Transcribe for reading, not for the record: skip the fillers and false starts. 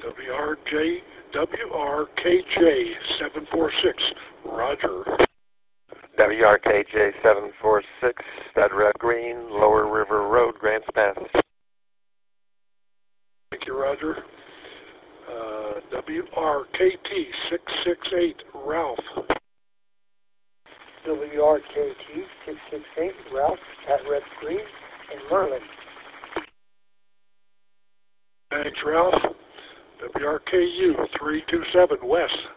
WRKJ 746, Roger. WRKJ 746, Stud Red Green, Lower River Road, Grants Pass. Thank you, Roger. WRKT 668, Ralph. WRKT 668, Ralph at Red Green in Merlin. Thanks, Ralph. WRKU 327, Wes.